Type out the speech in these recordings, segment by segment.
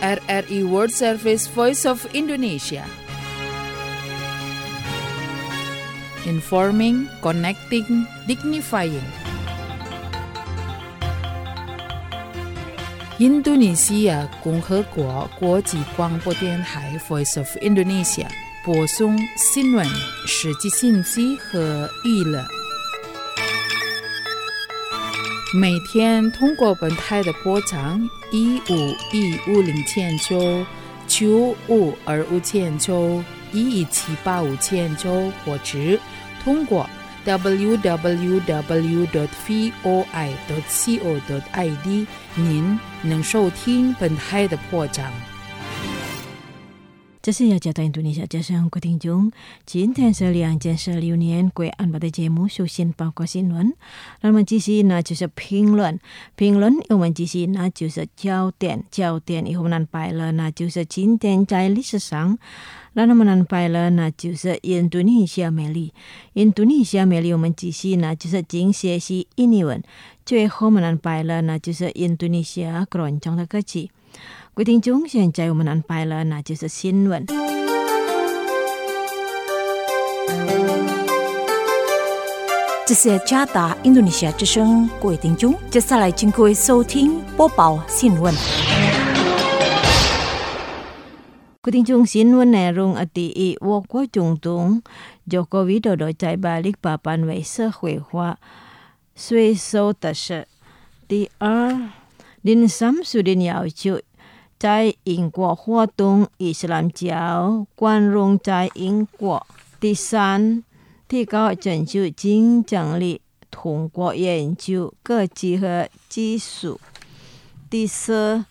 RRI World Service Voice of Indonesia. Informing, connecting, dignifying. Indonesia 共和国国际广播电台 Voice of Indonesia 播送新闻、实际信息和娱乐。每天通过本台的波长15150千兆、9525千兆、11785千兆，或者通过 www.voi.co.id 您能收听本台的波长。 这是雅加达印度尼西亚加上各听众，今天是2016年贵安的节目，首先报告新闻。那么继续呢就是评论我们继续呢就是焦点以后呢拜了呢就是今天在历史上，那么呢拜了呢就是印度尼西亚美丽我们继续呢就是经学习英文，最后我们呢拜了呢就是印度尼西亚广场的歌曲。各位听众，现在我们安排了那就是新闻。 这是加达印度尼西亚之声，各位听众，接下来请各位收听播报新闻。 各位听众，新闻内容第一，我国总统 Joko Widodo 在Balikpapan 为社会化税收的事。第二，林三树林要求在英国活动伊斯兰教宽容在英国。第三，提高全球竞争力，通过研究科技和技术。第四，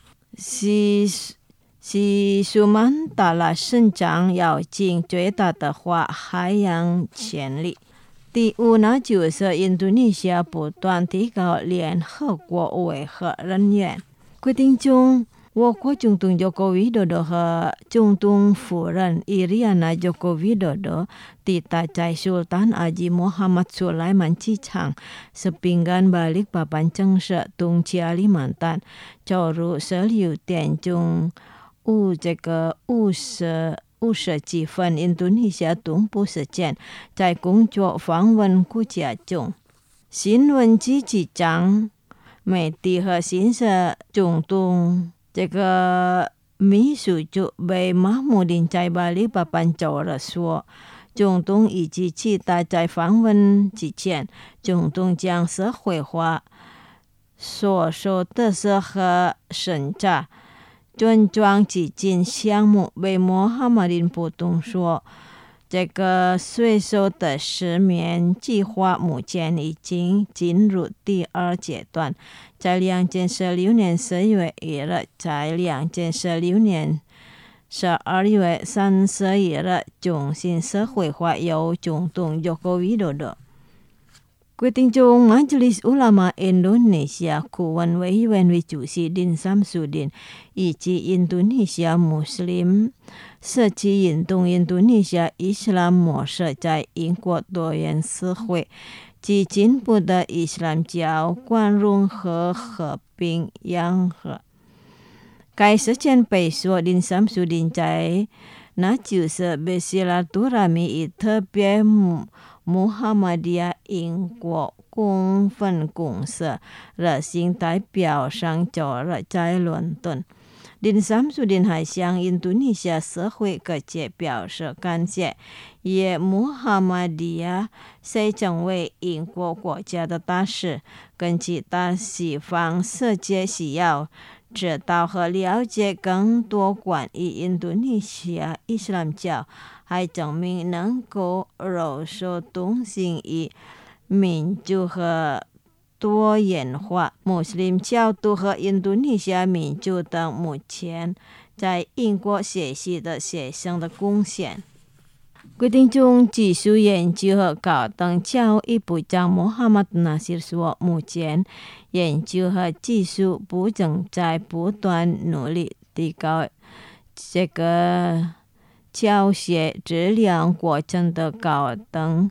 是苏曼达拉省长要尽最大的海洋潜力。第五呢，就是印度尼西亚不断提高联合国维和人员。各位听众，我国总统 Joko Widodo 和总统夫人 Iriana Joko Widodo 抵达在 Sultan Haji Muhammad Sulaiman 机场 sepinggan Balikpapan 正式东起Kalimantan 走入16点钟50几分印度尼西亚东部时间，在工作访问国家中。新闻记者长媒体和新社总统秘书长被马穆林在Balikpapan走了说，总统以及其他在访问之前，总统将社会化所说的是和审查专项基金项目被穆罕默林普通说，这个税收的实面计划目前已经进入第二阶段，在2016年4月1日，在2016年12月31日进行社会化，由总统 Joko Widodo。各位听众， Majelis Ulama Indonesia 顾问委员会主席林三树林以及印度尼西亚穆斯林社区运动印度尼西亚伊斯兰模式在英国多元社会及进步的伊斯兰教宽容和和平养和。该事件被说林三树林在那就是bersilaturahmi以特别穆罕默迪亚英国公分公司热心代表上走了在伦敦。林三树林还向印度尼西亚社会各界表示感谢，也穆罕默迪亚sẽ成为英国国家的大使，跟其他西方世界需要知道和了解更多关于印度尼西亚伊斯兰教，还证明能够柔受同心于民主和多元化。穆斯林教徒和印度尼西亚民主等目前在英国学习的学生的贡献。各位听众，技术研究和高等教育部长 Muhammad Nasir 说，目前研究和技术部正在不断努力提高这个教学质量过程的高等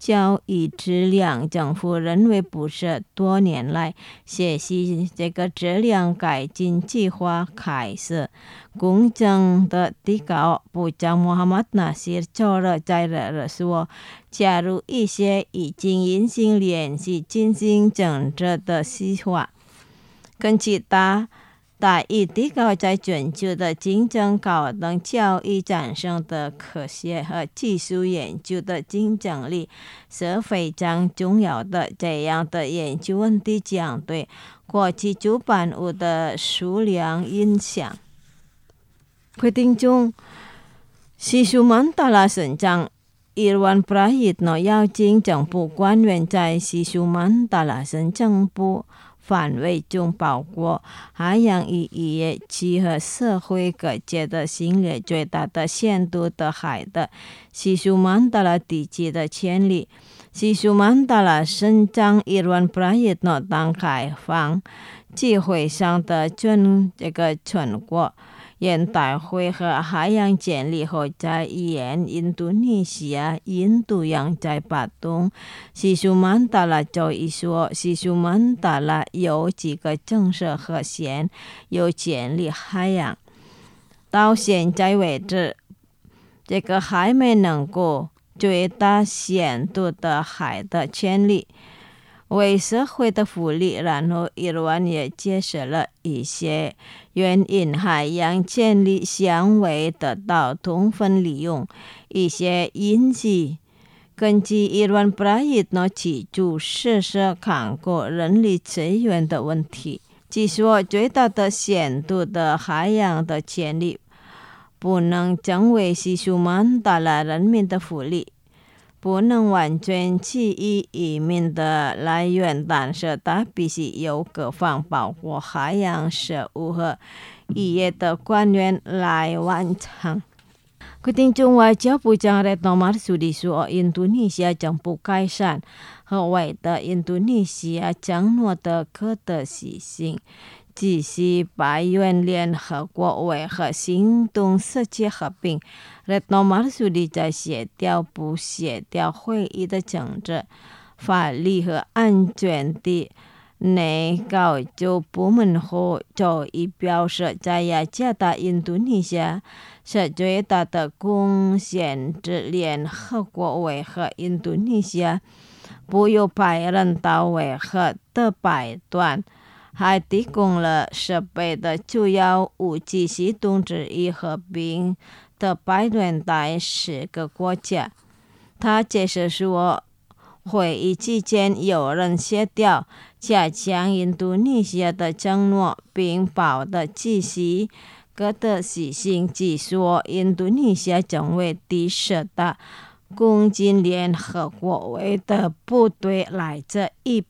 教育质量，政府认为不是多年来学习这个质量改进计划开始。公正的提高，部长穆罕默德·纳西尔做了在热说，假如一些已经引进联系进行政治的计划，跟其他大以提高在全球的竞争高等教育产生的科学和技术研究的竞争力是非常重要的。这样的研究问题将对国际出版物的数量影响。决定中，西苏曼达拉省长伊万布拉伊诺邀请政府官员在西苏曼达拉省政府范围中，包括海洋与渔业区和社会各界的侵略最大的限度的海的西苏曼达拉地区的权利。西苏曼达拉省长伊万布拉伊诺当开放聚会上的这个成果。现代会和海洋建立后在沿印度尼西亚、印度洋在巴东。西苏曼达拉州一说，西苏曼达拉有几个政策和县有建立海洋。到现在为止，这个还没能够最大限度的海的权利。为社会的福利，然后伊朗也解释了一些原因海洋权利相未得到充分利用，一些因素。根据伊朗布拉伊诺提出实施看过人力资源的问题，即说最大的限度的海洋的权利不能成为西苏曼达拉人民的福利，不能完全基于移民的来源，但是它必须由各方包括海洋事务和渔业的官员来完成。决定中，外交部长Retno Marsudi说，印度尼西亚将不改善和为的印度尼西亚承诺的可得实行，继续拜愿联合国维和行动世界和平。Retno Marsudi在协调不协调会议的政治、法律和安全的内阁就部门后就已表示，在雅加达印度尼西亚是最大的贡献之联合国维和印度尼西亚不由派人到维和的败端，还提供了设备的主要武器系统之一和平的派员在10个国家。他解释说，会议期间有人协调加强印度尼西亚的承诺，并保的继续可得实行，即说印度尼西亚将为第10大共进联合国维的部队，来自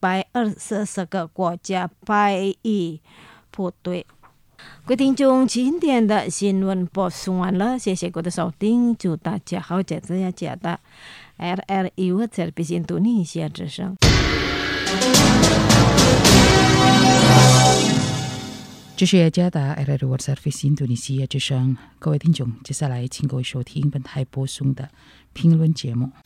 124个国家派役部队。各位听众，今天的新闻播送完了，谢谢各位的收听，祝大家好，这次雅加达 RRI Service 印度尼西亚之声。 这是雅加达 RRI Service 印度尼西亚之声，各位听众，接下来请各位收听本台播送的评论节目。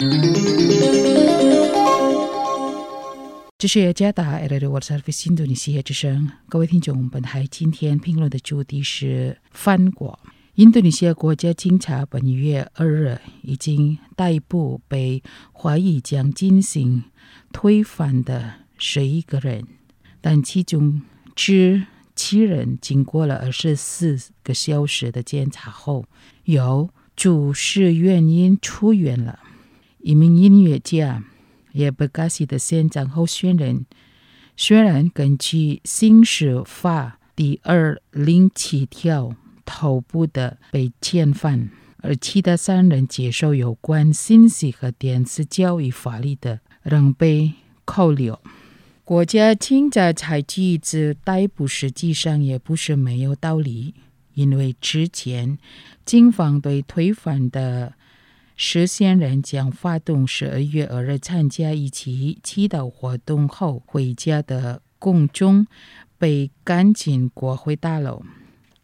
这是雅加达 RRI Service 印度尼西亚之声，各位听众，本台今天评论的主题是反国。印度尼西亚国家警察本月2日已经逮捕被怀疑将进行推翻的11个人，但其中只7人经过了24个小时的检查后，由主事原因出院了。一名音乐家也不嘎西的县长候选人，虽然根据刑事法第207条头部的被遣返，而其他3人接受有关信息和电子教育法律的仍被扣留。国家警察采取此逮捕实际上也不是没有道理，因为之前警方对推翻的实现人将发动12月2日参加一起祈祷活动后回家的公众被赶进国会大楼。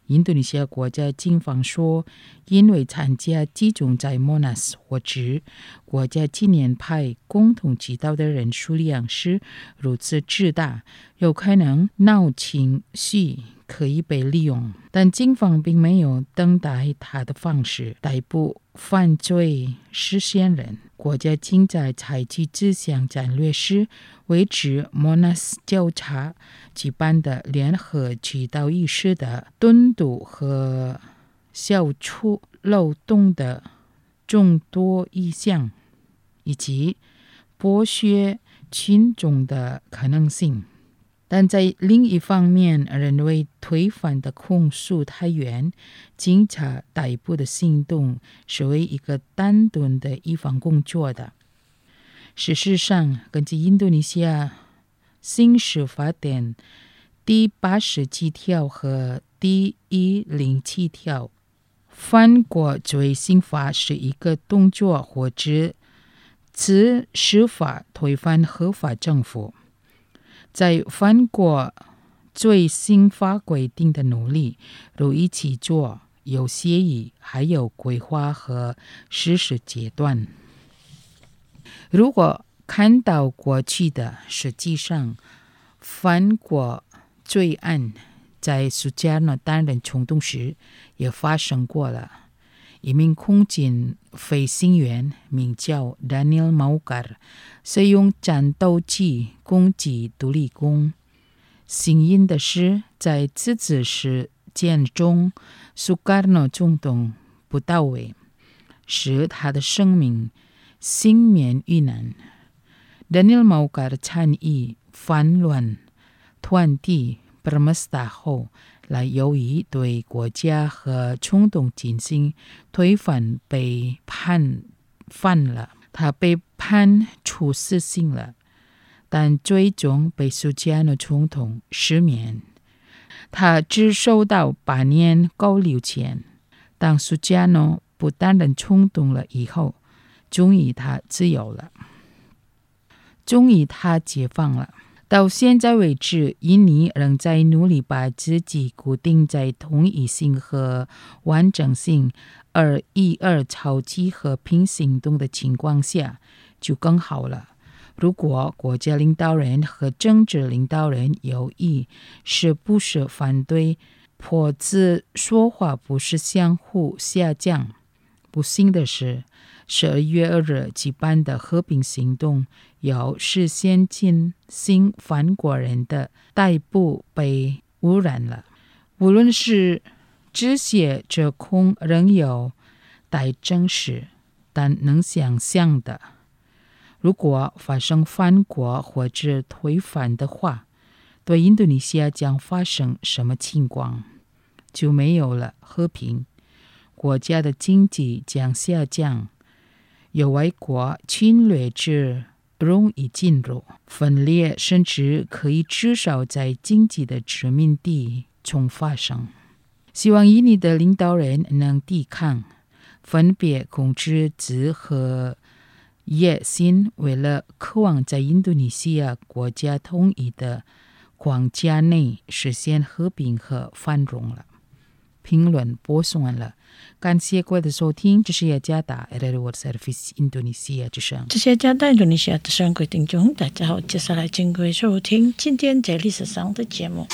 印度尼西亚国家警方说，因为参加集中在 Monas 或者国家纪念派共同祈祷的人数量是如此之大，有可能闹情绪可以被利用，但警方并没有等待他的方式逮捕犯罪实现人。国家正在采取这项战略是维持 Monas 调查举办的联合祈祷仪式的敦度和消除漏洞的众多意向，以及剥削群众的可能性。但在另一方面，认为推翻的控诉太远，警察逮捕的行动是为一个单独的一方工作的。事实上，根据印度尼西亚刑事法典第87条和第107条，犯国罪刑罚是一个动作或者此司法推翻合法政府。在犯国罪刑法规定的努力，如一起做、有协议，还有规划和实施阶段。如果看到过去的，实际上犯国罪案在苏加诺担任总统时也发生过了。一名空军飞行员名叫 Daniel Maugar， 使用战斗机攻击独立宫。幸运的是，在这次事件中，苏加诺总统不到位，使他的生命幸免于难。Daniel Maugar 参与反乱团体 Permesta 后，来由于对国家和冲动进行推翻被判犯了，他被判处死刑了，但最终被苏加诺总统赦免。他只受到8年拘留权。当苏加诺不担任总统了以后，终于他自由了，终于他解放了。到现在为止，印尼仍在努力把自己固定在统一性和完整性212超级和平行动的情况下，就更好了。如果国家领导人和政治领导人有意是不是反对，或者说话不是相互下降，不幸的是12月2日举办的和平行动有实现进行犯国人的逮捕被污染了。无论是这些指控仍有待证实，但能想象的，如果发生犯国或者推翻的话，对印度尼西亚将发生什么情况？就没有了和平，国家的经济将下降，有外国侵略者容易进入，分裂甚至可以至少在经济的殖民地中发生。希望印尼的领导人能抵抗，分别控制自和野心，为了渴望在印度尼西亚国家统一的框架内实现和平和繁荣了。评论播送完了，感谢各位的收听，这是雅加达 World Service 印度尼西亚之声。 这是雅加达印度尼西亚之声，各位听众大家好，接下来请各位收听今天在历史上的节目。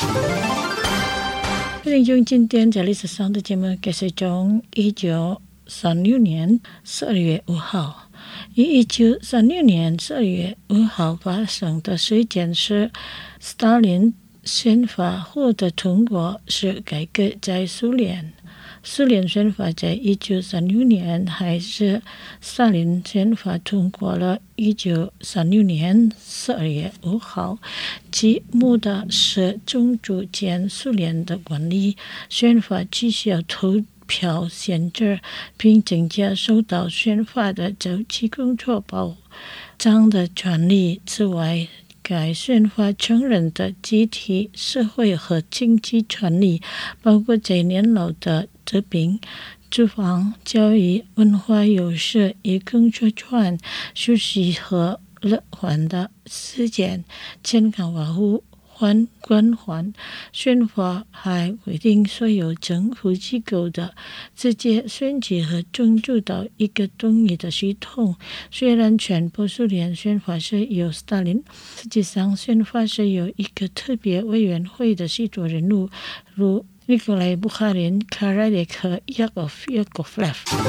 听众，今天在历史上的节目开始从1936年12月5号。于1936年12月5号发生的事件是斯大林宪法获得通过，是改革在苏联。苏联宪法在1936年还是斯大林宪法通过了1936年12月5号，其目的是终止前苏联的管理。宪法取消投票限制，并增加受到宪法的早期工作保障的权利。此外，该宪法承认的集体社会和经济权利，包括在年老的疾病、住房、教育、文化优势与工作权、休息和乐欢的时间、健康保护、 关环宪法还规定，所有政府机构的直接选举和专注到一个统一的系统。虽然全部苏联宪法是由斯大林，实际上宪法是由一个特别委员会的许多人物，如尼古拉·布哈林、卡拉列克、雅科夫列夫。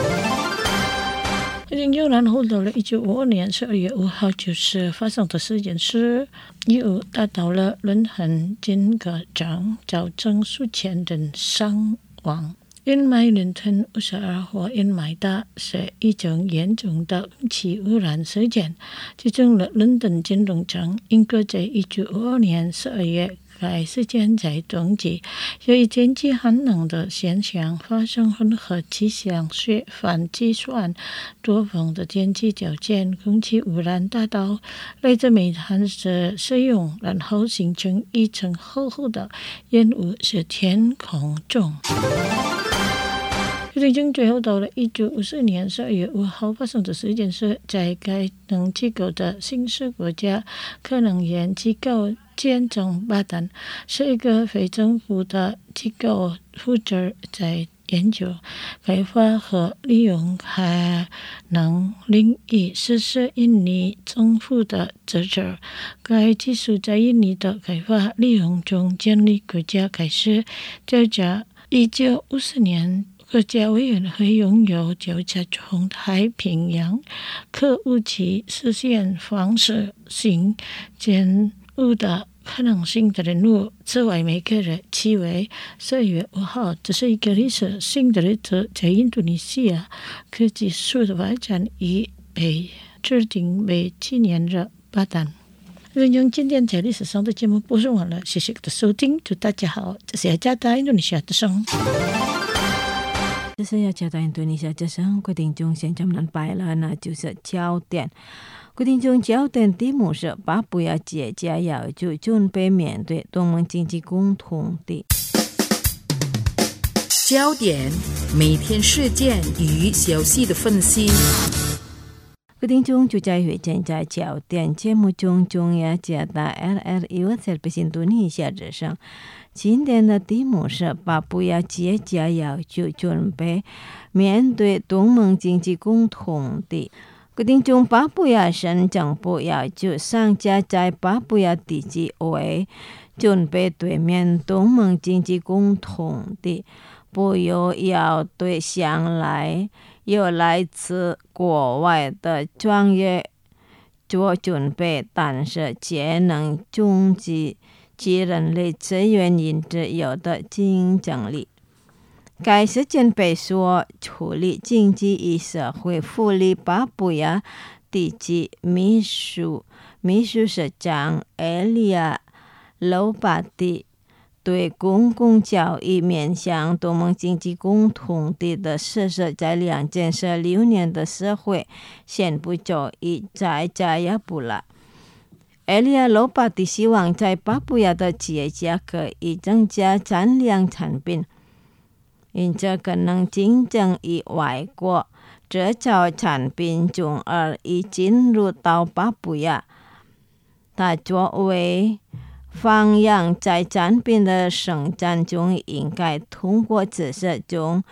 然后到了1955年12月5号，就是发生的事件是义乌达到了伦恒金戈长，造成数千人伤亡。因为伦敦52号因为它是一种严重的空气污染事件，其中的伦敦金融城应该在1952年12月该事件在冬季由于天气寒冷的现象发生混合气象学反计算多风的天气条件，空气污染大到来自煤炭的使用，然后形成一层厚厚的烟雾是天空中。最后到了1954年12月5号发生的事件是，在该等机构的新式国家可能源机构建中巴丹是一个非政府的机构，负责在研究、开发和利用海能领域实施印尼政府的职责。该技术在印尼的开发利用中建立国家开始调查。1950年国家委员会拥有调查中太平洋核武器实现方式性建物的可能性的人物。此外，每个月7月12月5号，这是一个历史性的日子，在印度尼西亚科技术的发展已被制定为纪念日8弹。今天在历史上的节目播送完了，谢谢的收听，祝大家好，这是雅加达印度尼西亚之声。 这是雅加达印度尼西亚之声，各位听众现在能摆了，那就是焦点。各位听众，焦点题目是巴布亚国家要就准备面对东盟经济共同体。 焦点每天事件与消息的分析。 各位听众，就在于现在焦点节目中，中雅加达 LRU 设备印度尼西亚之声。今天的题目是巴布亚国家要就准备面对东盟经济共同体。各位听众，巴布亚省政府要就上家在巴布亚地区为准备对面东盟经济共同体，不由要对向来有来自国外的专业做准备，但是节能经济及人力资源因子有的竞争力。该事件被说处理经济与社会福利巴布亚地区秘书市长埃利亚·劳巴蒂对公共教育面向东盟经济共同体的实施在2016年的社会宣布就已在加亚布了。埃利亚·劳巴蒂希望在巴布亚的企业家可以增加产量产品，因这可能竞争于外国制造产品中而已进入到巴布亚。他作为方向在产品的生产中应该通过知识中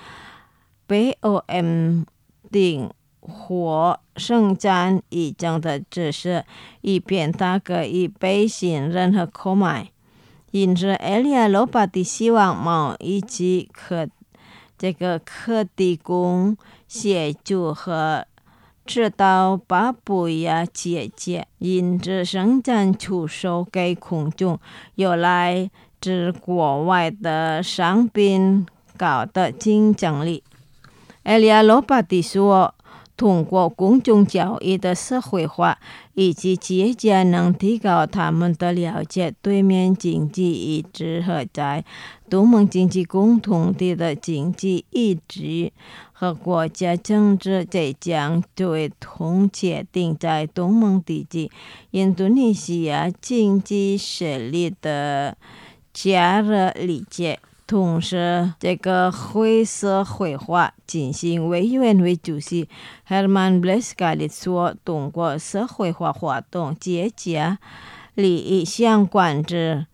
BOM 定或生产一种的知识，以便他可以被信任和购买。因此，埃利亚·劳巴蒂希望贸易局可提供协助和指导巴布亚企业家，因此生产出售给公众有来自国外的商品高的竞争力。埃利亚·劳巴蒂说，通过公众教育的社会化，以及企业家能提高他们的了解对面经济一致和在东盟经济共同体的经济一致和国家政治，这将对同确定在东盟地区印度尼西亚经济实力的加热理解。同时，这个会社会化进行委员会主席 Herman Bleskalit 说，通过社会化活动，企业家利益相关之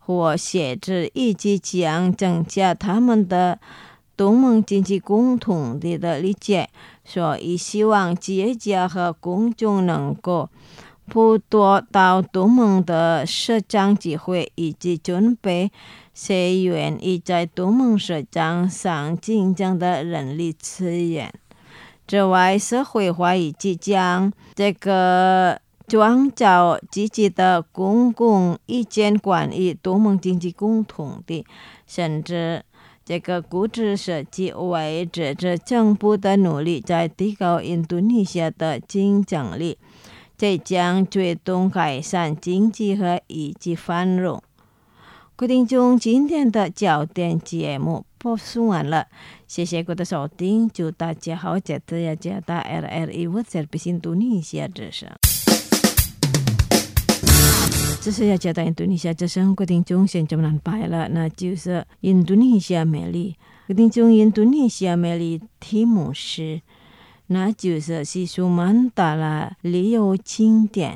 或写字，以及将增加他们的东盟经济共同体的理解。所以希望企业家和公众能够捕捉到东盟的市场机会，以及准备谁愿意在东盟市场上竞争的人力资源。此外，社会化以及将这个创造积极的公共意见关于东盟经济共同体，甚至这个估值设计为支持政府的努力，在提高印度尼西亚的竞争力，这将推动改善经济和以及繁荣。各位听众，今天的焦点节目播送完了，谢谢各位的收听，祝大家好，这次也加大 RRI Voice印度尼西亚之声。这是要加大印度尼西亚之声，各位听众现在们安排了，那就是印度尼西亚美丽。各位听众，印度尼西亚美丽题目是，那就是西苏曼达拉旅游景点。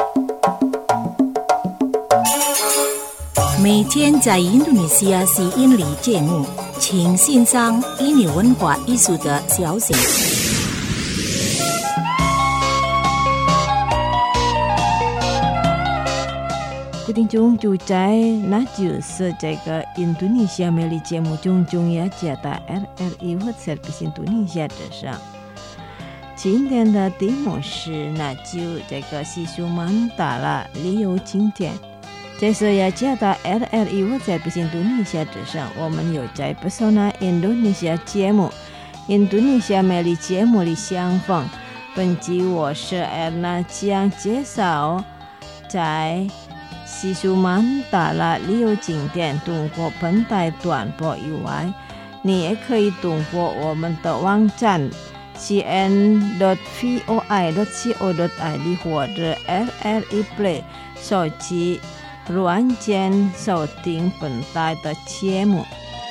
每天在印度尼西亚吸引力节目，请欣赏印尼文化艺术的消息。 听众就在那就是这个印度尼西亚美丽节目中要加大 RRI Voice印度尼西亚之声。今天的题目是，那就这个西苏曼达拉旅游景点。这是要加大 RRI Voice印度尼西亚之声，我们有在不少的印度尼西亚节目、印度尼西亚美丽节目里相逢。本集我是Erna将介绍在西苏曼达拉旅游景点，通过本台短波以外，你也可以通过我们的网站 cn.voi.co.id 或者 RRI Play 手机软件收听本台的节目。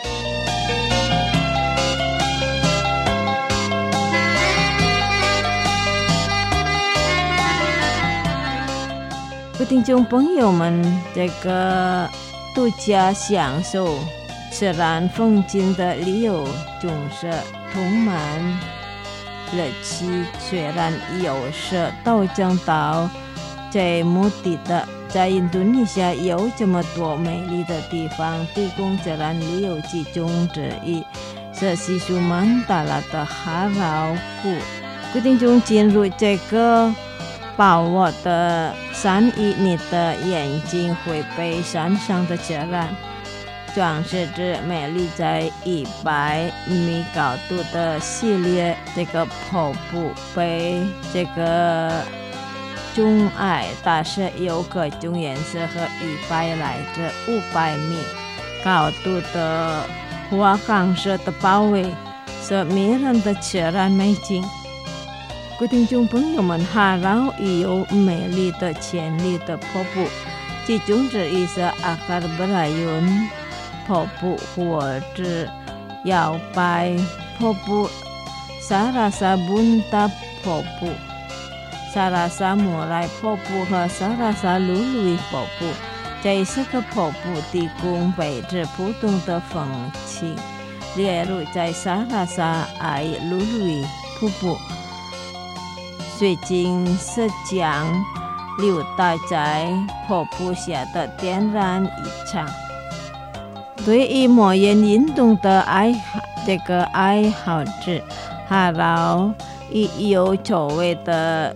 听众朋友们，这个度假享受自然风景的旅游总是充满热气，虽然有时都讲到这目的的，在印度尼西亚有这么多美丽的地方，提供自然旅游其中之一是西苏曼达拉的哈劳谷。各听众进入这个把我的山衣，你的眼睛会被山上的自然装饰着美丽在100米高度的系列这个瀑布，被这个钟爱，但是有各种颜色和100来自500米高度的花岗石的包围，是迷人的自然美景。各位听众朋友们，哈劳也有美丽的潜力的瀑布，其中之一是阿卡尔布拉尤瀑布或者摇摆瀑布、萨拉萨bun达瀑布、萨拉萨莫莱瀑布和萨拉萨鲁鲁伊瀑布。这4个瀑布提供北至不同的风景，例如在萨拉萨埃鲁鲁伊瀑布，水晶是将流带在瀑布下的天然遗产。对于摩耶运动的爱好者，哈劳也有所谓的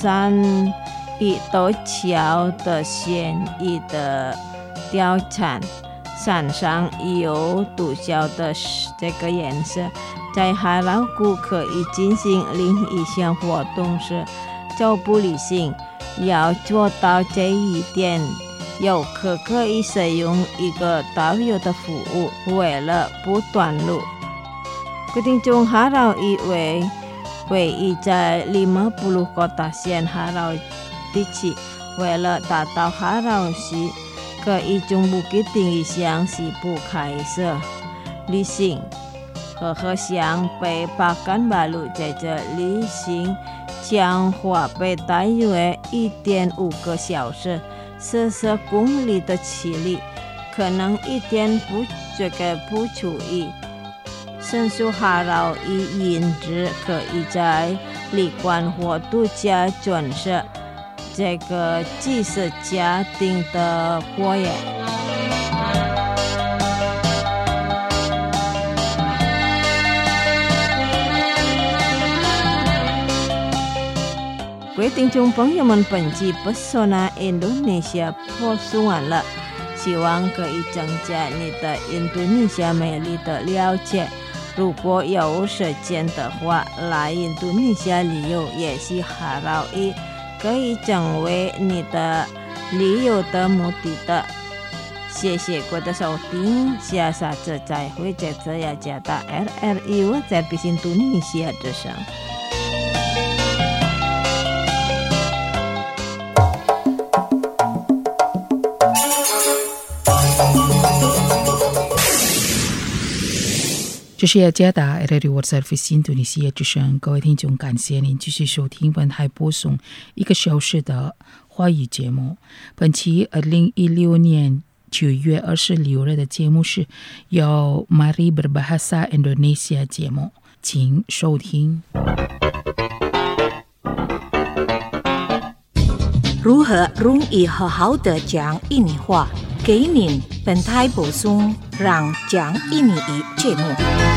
3亿多桥的现役的貂蝉，山上有独角的这个颜色。在哈劳谷可以进行另一项活动是脚步旅行，要做到这一点，游客可以使用一个导游的服务，为了不短路。各听众，哈劳以为位于在50个大县哈劳地区，为了达到哈劳市，可以从Bukit Tinggi向西部开设旅行。和向北巴干巴鲁在这旅行将花费大约1.5个小时，40公里的距离， 可能一点不注意，申诉哈劳伊因子可以在旅馆或度假村是这个寄宿家庭的活跃。各位听众朋友们，本期Pesona Indonesia播送完了，希望可以增加你的印度尼西亚美丽的了解。如果有时间的话，来印度尼西亚旅游也是哈劳伊可以成为你的旅游的目的的。谢谢各位的收听，下次再会，在这雅加达 RRI 我在印度尼西亚之声。 这是雅加达 RRI World Service 印度尼西亚之声，各位听众，感谢您继续收听本台播送1个小时的华语节目。本期2016年9月26日的节目是由 Mari Berbahasa Indonesia 节目，请收听。 如何容易好好的讲印尼话？给您本台播送让讲印尼语节目。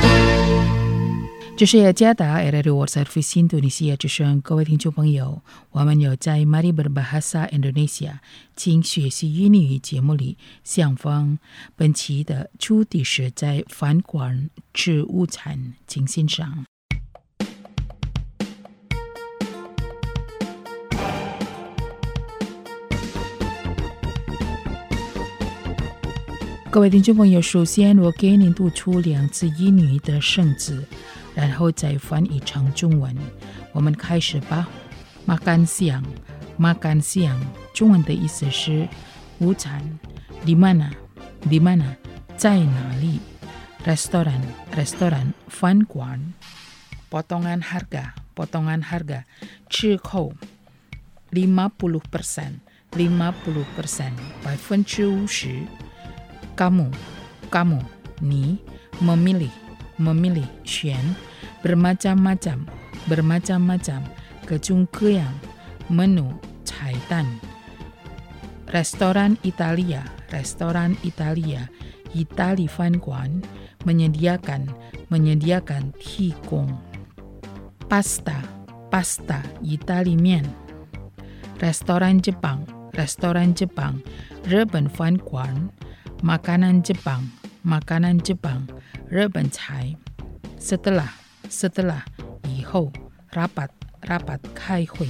这是雅加达 RRI World Service 印度尼西亚之声，各位听众朋友，我们有在 Mari Berbahasa Indonesia 请学习印尼语节目里相逢。本期的主题是在饭馆吃午餐，请欣赏。各位听众朋友，首先我给您读出2次印尼语的生字，然后再翻译成中文。我们开始吧。makan siang， makan siang， 中文的意思是午餐。di mana， di mana， 在哪里。restoran， restoran， 饭馆。potongan harga， potongan harga， 折扣。50%， 50%， 50%。kamu， 你。memilih， 选。bermacam-macam， 各种各样。menu， 菜单。restoran Italia， 意大利饭馆。menyediakan， 提供。pasta， 意大利面。restoran Jepang， 日本饭馆。makanan Jepang， 日本菜。setelah， 以后。rapat， 开会。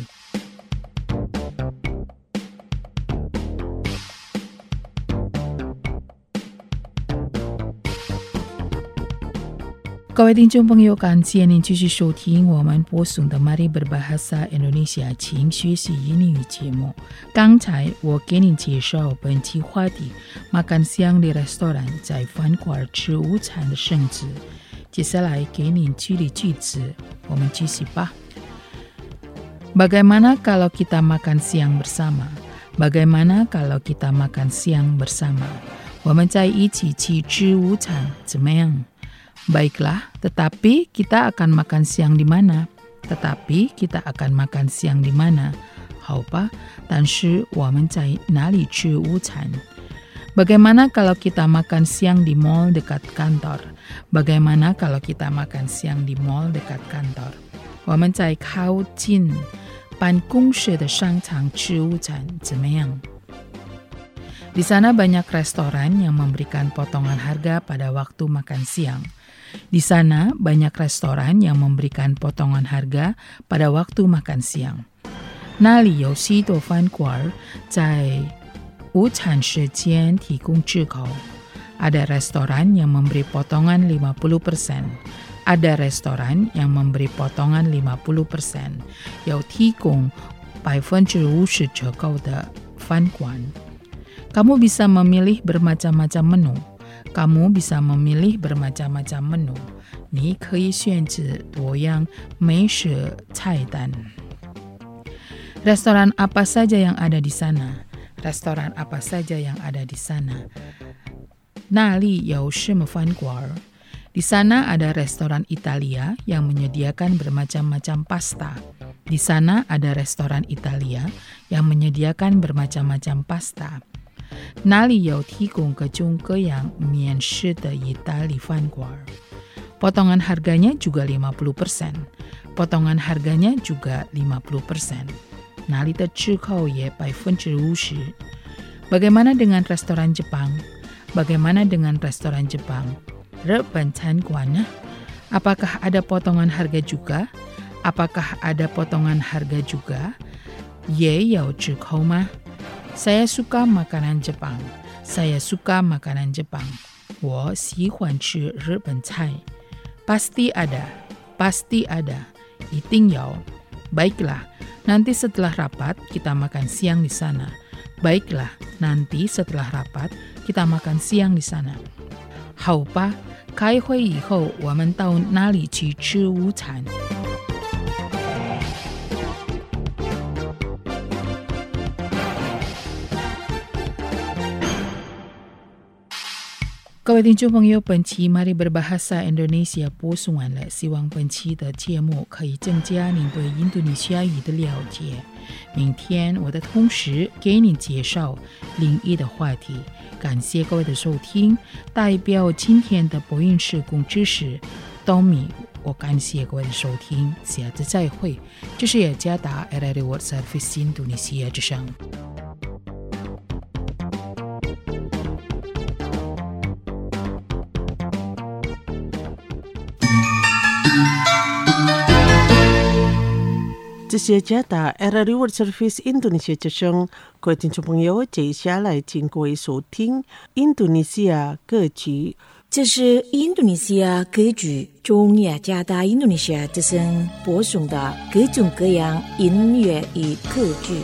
各位听众朋友，感谢您继续收听我们播送的 Mari Berbahasa Indonesia 请学习印尼语节目。刚才我给您介绍本期话题 makan siang di restoran， 在饭馆吃午餐的生字。接下来给您举例句子，我们继续吧。Bagaimana kalau kita makan siang bersama？ Bagaimana kalau kita makan siang bersama？ 我们在一起去吃午餐，怎么样？Baiklah, tetapi kita akan makan siang di mana? Tetapi kita akan makan siang di mana? 好吧，但是我们在哪里吃午餐？ Bagaimana kalau kita makan siang di mall dekat kantor? Bagaimana kalau kita makan siang di mall dekat kantor? 我们在靠近办公室的商场吃午餐，怎么样？Di sana banyak restoran yang memberikan potongan harga pada waktu makan siang. Di sana banyak restoran yang memberikan potongan harga pada waktu makan siang. 那里有许多饭馆在午餐时间提供折扣。Ada restoran yang memberi potongan 50%. Ada restoran yang memberi potongan 50%. 有提供50%折扣的饭馆。Kamu bisa memilih bermacam-macam menu. Kamu bisa memilih bermacam-macam menu. 你可以选择多样美食菜单。Restoran apa saja yang ada di sana? Restoran apa saja yang ada di sana? 那里有什么饭馆? Di sana ada restoran Italia yang menyediakan bermacam-macam pasta. Di sana ada restoran Italia yang menyediakan bermacam-macam pasta. 哪里有提供各种各样面食的意大利饭馆? Potongan harganya juga 50%. Potongan harganya juga 50%. 哪里的折扣也 50%. Bagaimana dengan restoran Jepang? Bagaimana dengan restoran Jepang? 日本餐馆呢? Apakah ada potongan harga juga? Apakah ada potongan harga juga? 也有折扣吗? Saya suka makanan Jepang. Saya suka makanan Jepang. 我喜欢吃日本菜. Pasti ada. Pasti ada. 一定有. Baiklah, nanti setelah rapat kita makan siang di sana. Baiklah, nanti setelah rapat kita makan siang di sana. 好吧，开会以后我们到哪里去吃午餐？各位听众朋友，本期 Mari Berbahasa Indonesia 播送完了，希望本期的节目可以增加您对印度尼西亚语的了解。明天我的同事给您介绍另一的话题。感谢各位的收听，代表今天的播音室工知识 Tommy， 我感谢各位的收听，下次再会。这是雅加达 RRI World Service 印度尼西亚之声。 这是加达 RRI World Service 印度尼西亚之声，各位听众朋友，接下来请各位收听印度尼西亚歌曲。 这是印度尼西亚歌剧中雅加达印度尼西亚之声播送的各种各样音乐与歌剧。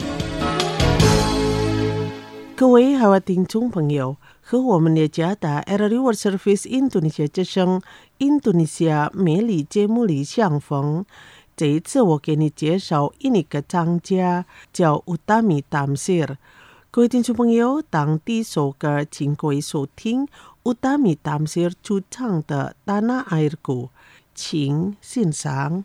各位好，听众朋友，和我们雅加达 RRI World Service 印度尼西亚之声印度尼西亚美丽节目里相逢。这一次我给你介绍一个唱家叫 Utami Tamsir。 各位听众朋友，当第一首歌请各位收听 Utami Tamsir 主唱的 Tanah Airku， 请欣赏。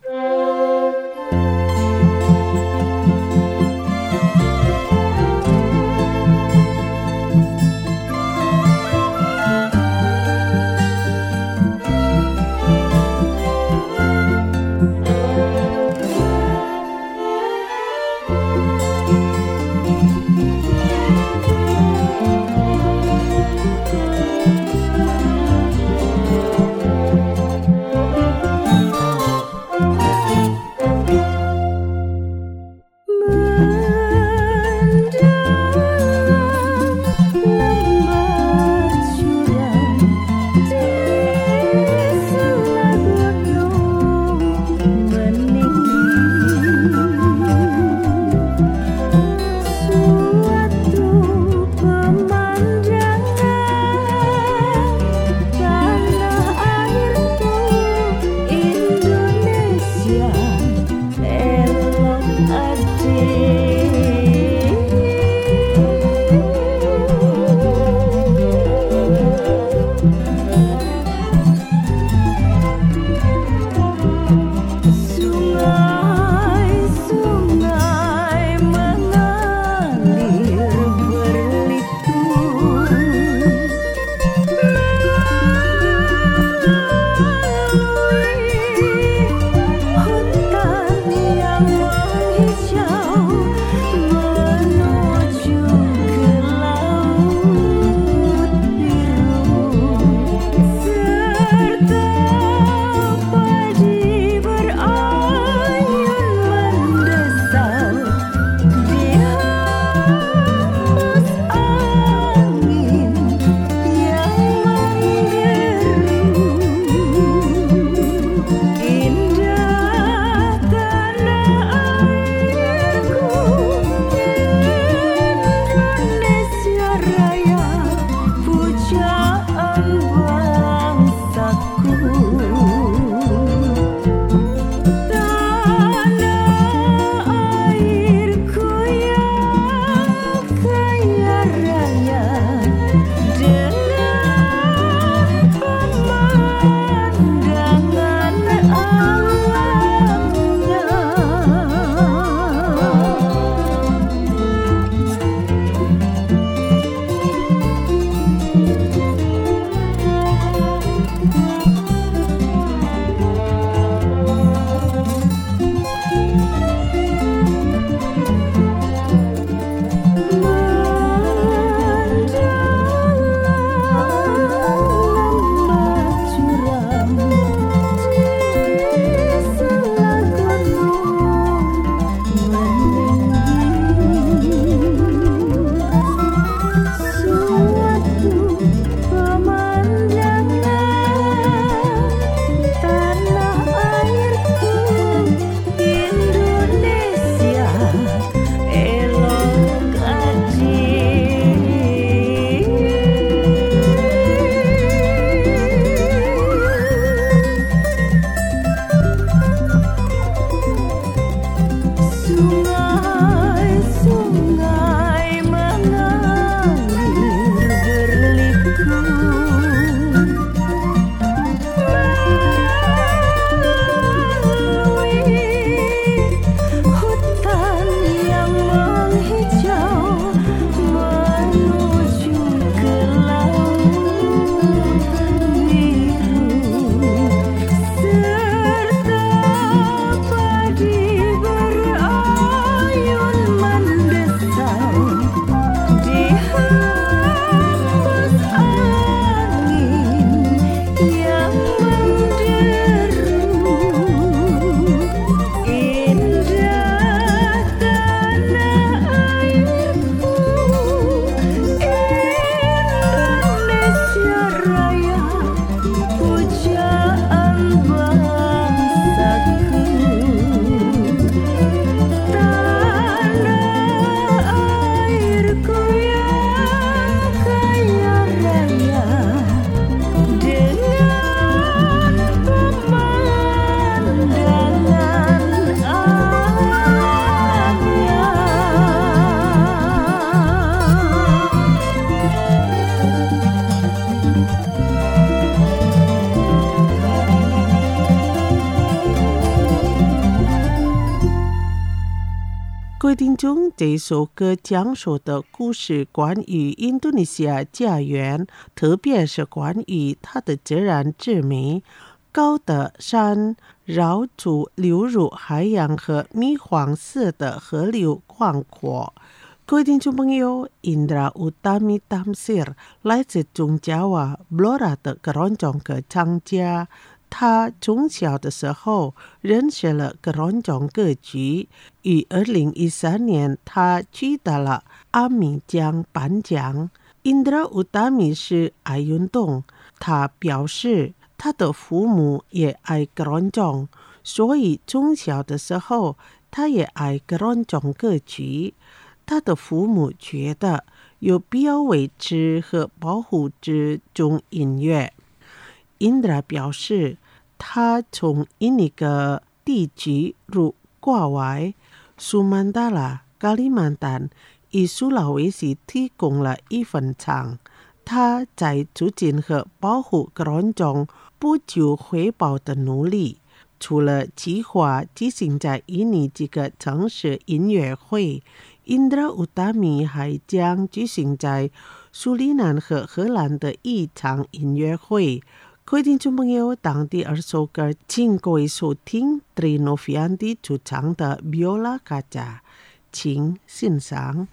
各位听众，这一首歌讲述的故事关于印度尼西亚家园，特别是关于它的自然之美。高的山绕住流入海洋和米黄色的河流广阔。各位听众朋友， Indra Utami Tamsir 来自中加瓦 Blora 的格隆种歌唱家。他从小的时候认识了格隆种歌剧，于2013年他取得了阿米奖颁奖。Indra Utami 是爱运动，他表示他的父母也爱格隆种，所以从小的时候他也爱格隆种歌剧。他的父母觉得有必要维持和保护这种音乐。Indra 表示，他从印尼个地区如瓜歪、苏曼达拉、加里曼丹与苏拉威西提供了一份场。他在促进和保护格隆种不求回报的努力。除了计划举行在印尼这个城市音乐会， Indra Utami 还将举行在苏里南和荷兰的一场音乐会。各位听众朋友，当第二首歌，请各位收听 Tri Novianti 主唱的 Biola Kaca， 请欣赏。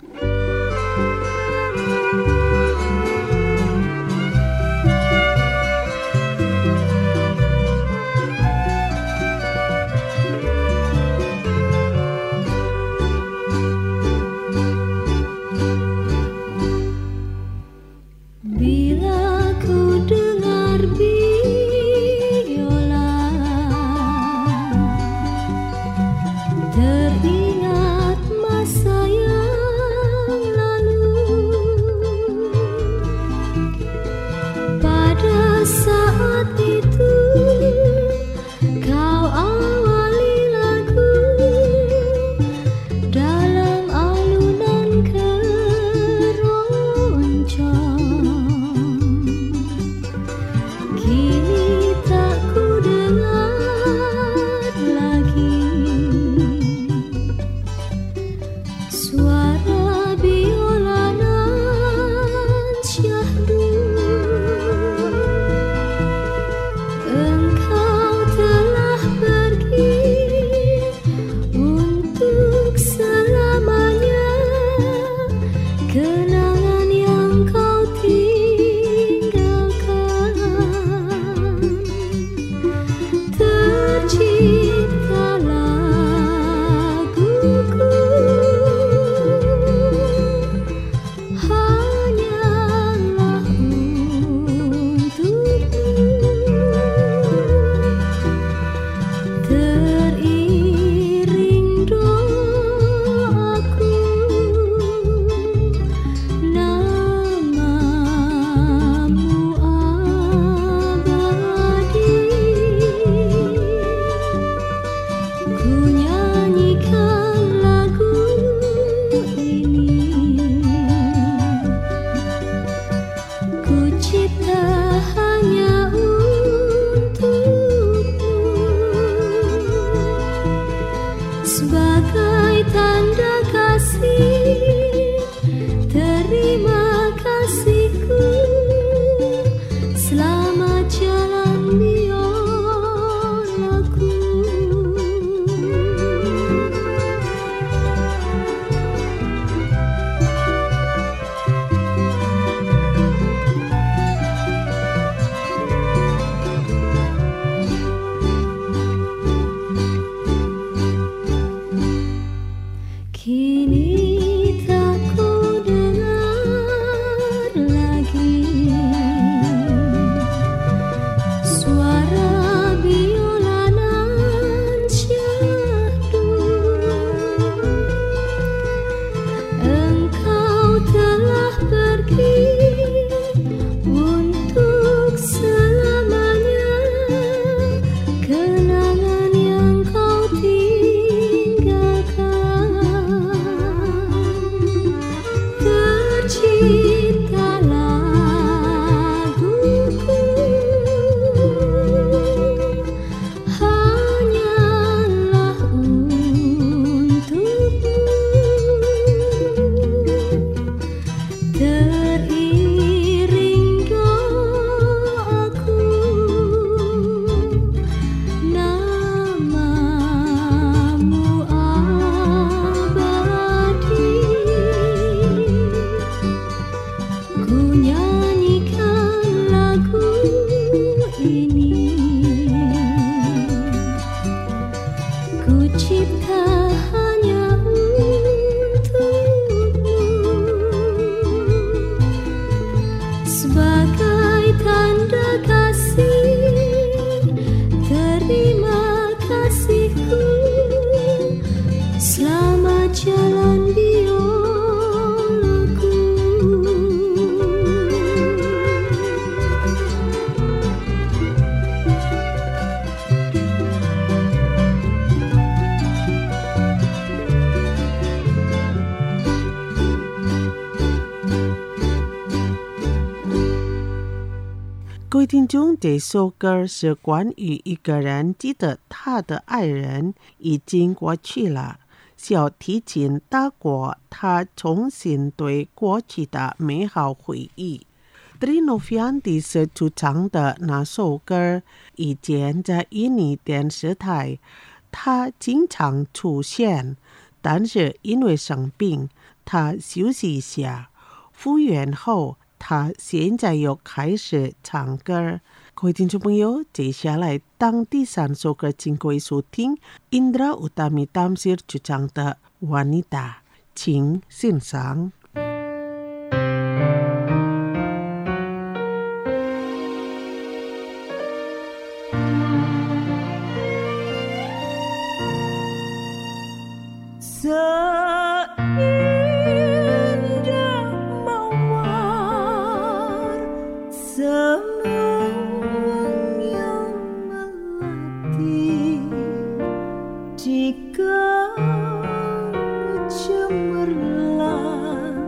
Teringat masa yang lalu ini ku cipta hanya untukmu sebagai tanda kasih. Terima kasihku, selamat jalan biolaku. 各位听众，这首歌是关于一个人记得他的爱人已经过去了，小提琴打过他重新对过去的美好回忆。Trino Fiantis 主唱的那首歌，以前在印尼电视台他经常出现，但是因为生病，他休息一下，复原后他现在又开始唱歌。各位听众朋友，接下来当第三首歌，请各位收听 Indra Utami Tamsir 主唱的 Wanita， 请欣赏。 Jika cemerlang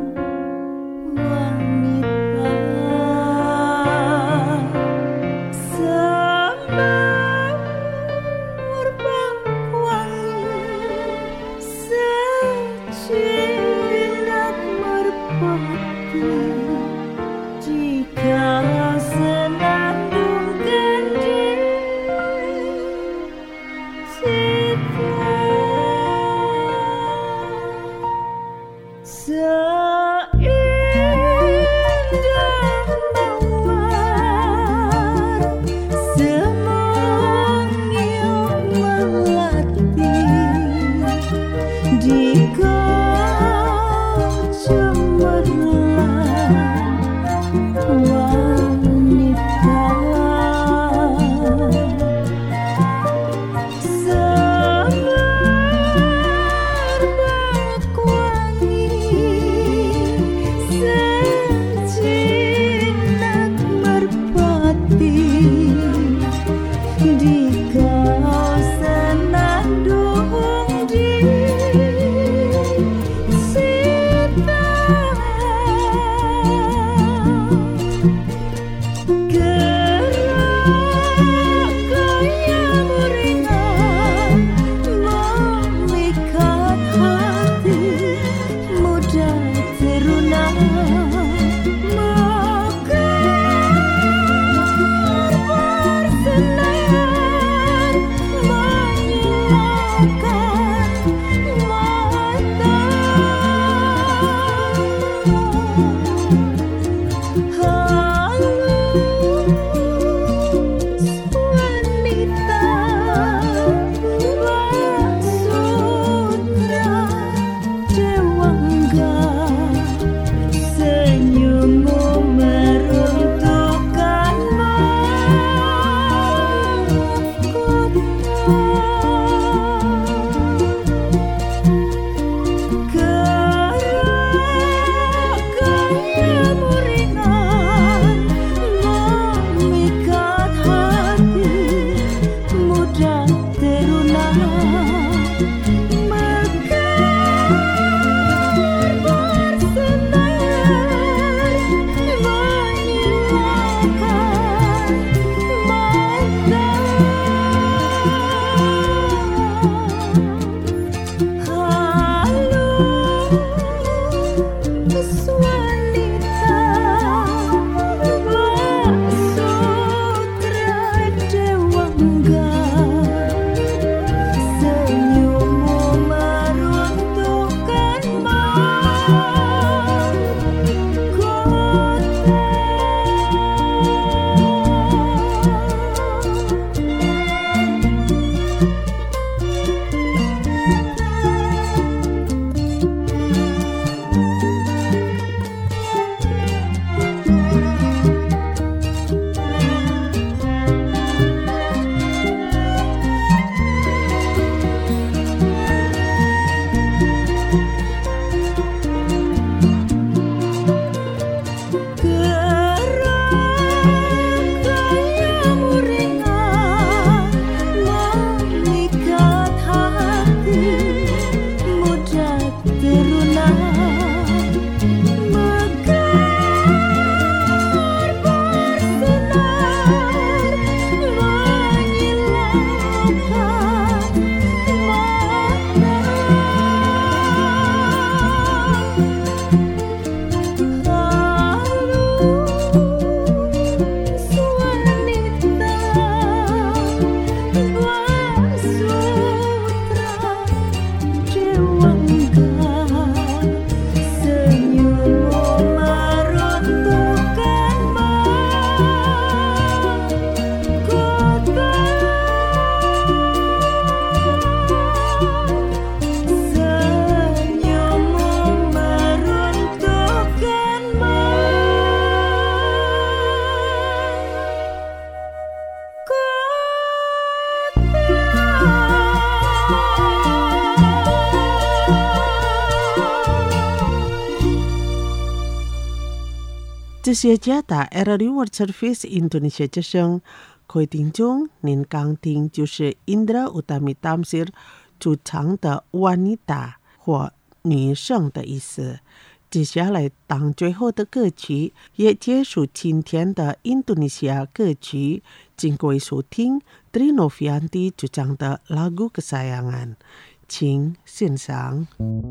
这些家打 Radio World Service Indonesia 之声，各位听众，您刚听就是 Indra Utami Tamsir 主唱的 Wanita 或女生的意思。接下来当最后的歌曲，也结束今天的印度尼西亚歌曲。请各位收听 Tri Novianti 主唱的 Lagu Kesayangan， 请欣赏。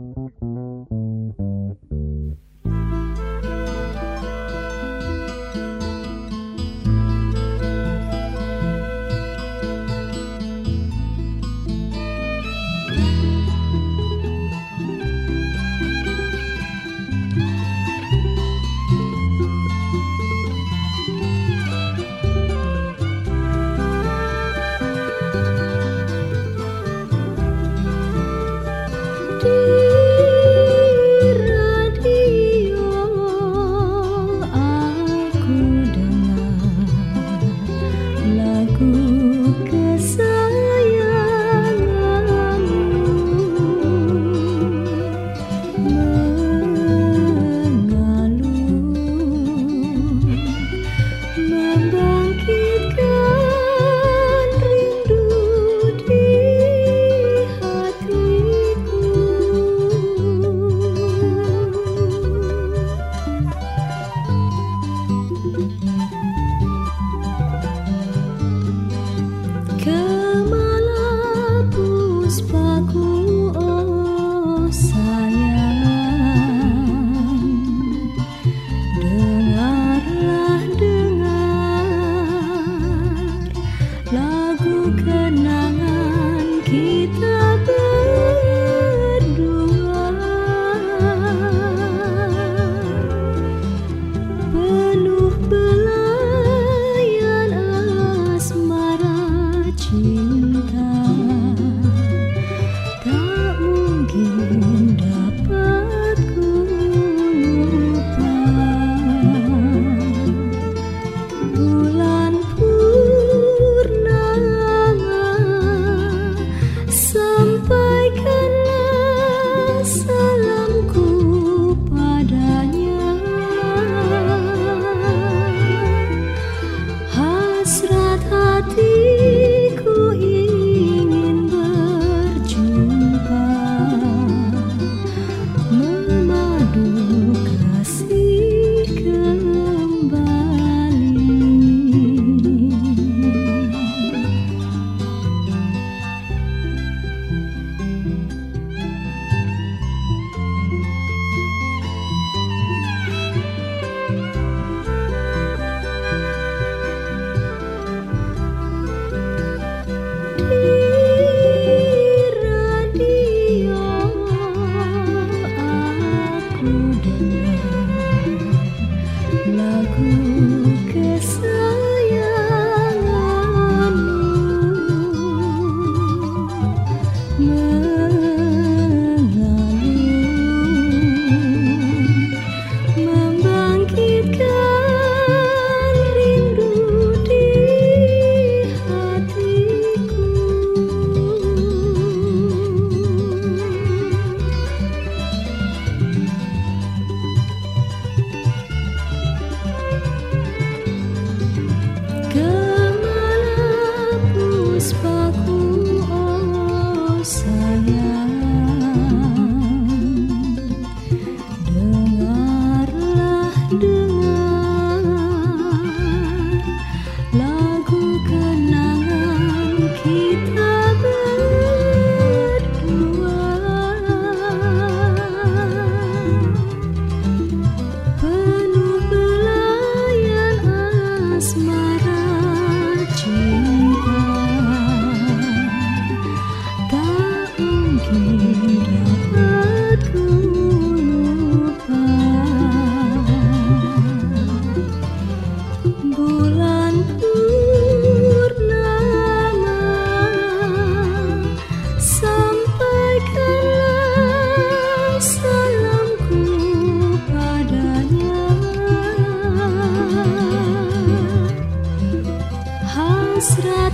Hasrat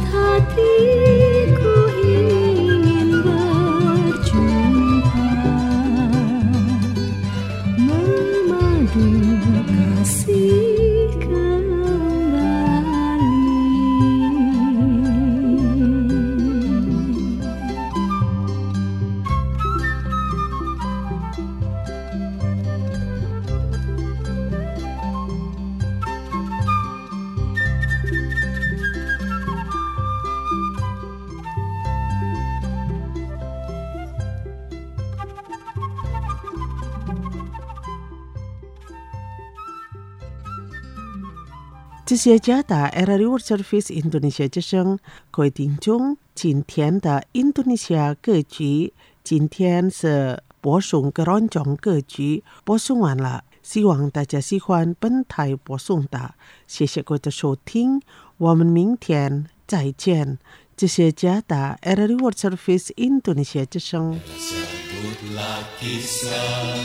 hatiku ingin berjumpa, memadu kasih. 这些加打 RRI World Service Indonesia 之声，各位听众，今天的印度尼西亚歌曲，今天是播送keroncong歌曲，播送完了，希望大家喜欢本台播送的，谢谢各位的收听，我们明天再见。这些加打 RRI World Service Indonesia 之声。 Sebutlah kisah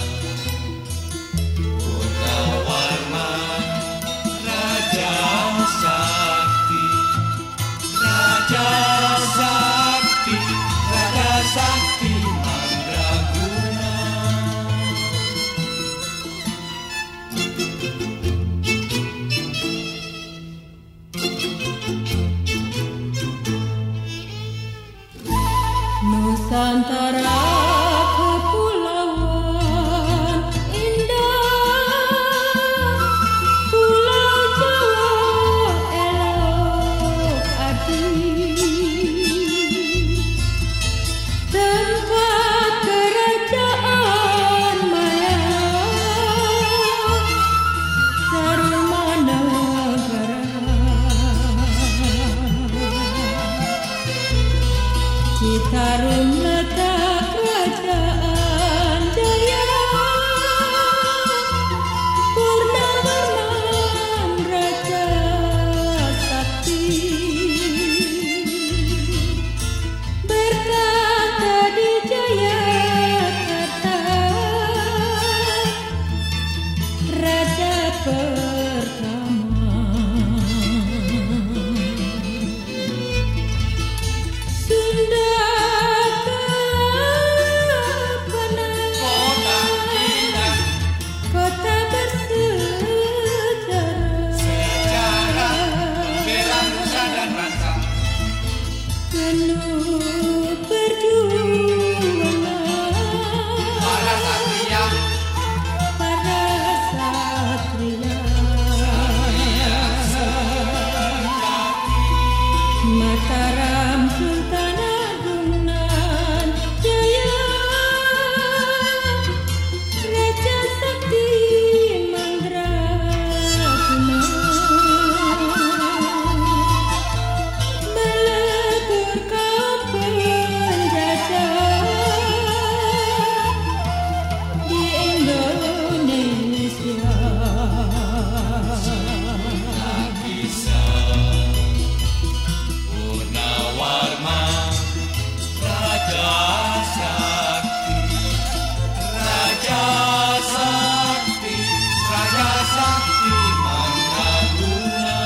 Purnawarma Raja Sakti Raja Sakti Raja Sakti Mandraguna Nusantara kepulauan indah, Pulau Jawa elok adil, tempat kerajaan maya, Tarumanegara. Citarum letak kerajaan jaya, Purnawarman Raja Sakti, berkata di Jayakarta, Raja pertama. Sunda kota bersejarah, sejarah bela nusa dan bangsa, penuh perjuangan para satria, Mataram Sultan Agung nan Jaya, Raja Sakti Mandraguna, meleburkan penjajah di Indonesia. Purnawarma Raja Sakti Raja Sakti Raja Sakti Mandraguna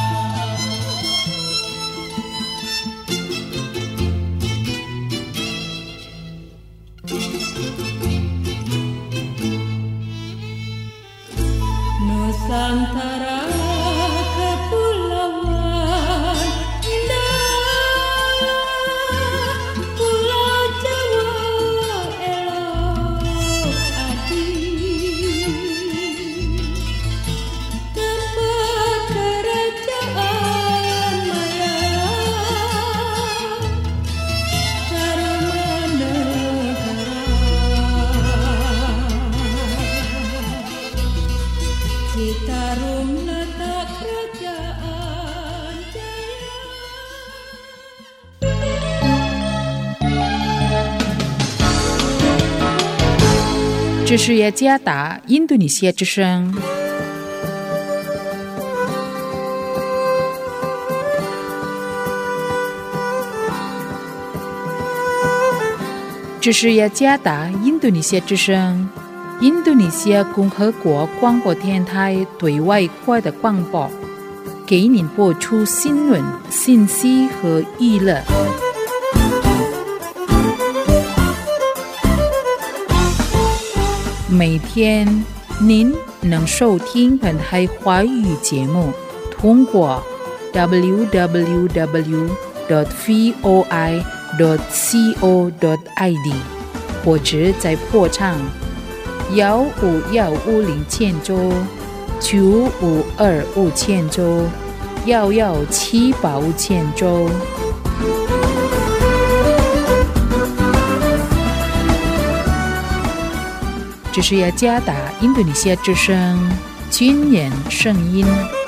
Nusantara kepulauan indah, Pulau Jawa elok adil, tempat kerajaan maya, Tarumanegara. Citarum letak kerajaan jaya. 这是雅加达印度尼西亚之声。这是雅加达印度尼西亚之声。印度尼西亚共和国广播电台对外国的广播，给您播出新闻、信息和娱乐。每天您能收听本台华语节目，通过 www.voi.co.id 或者在破唱1515000 1178500。这是雅加达印度尼西亚之声军人声音。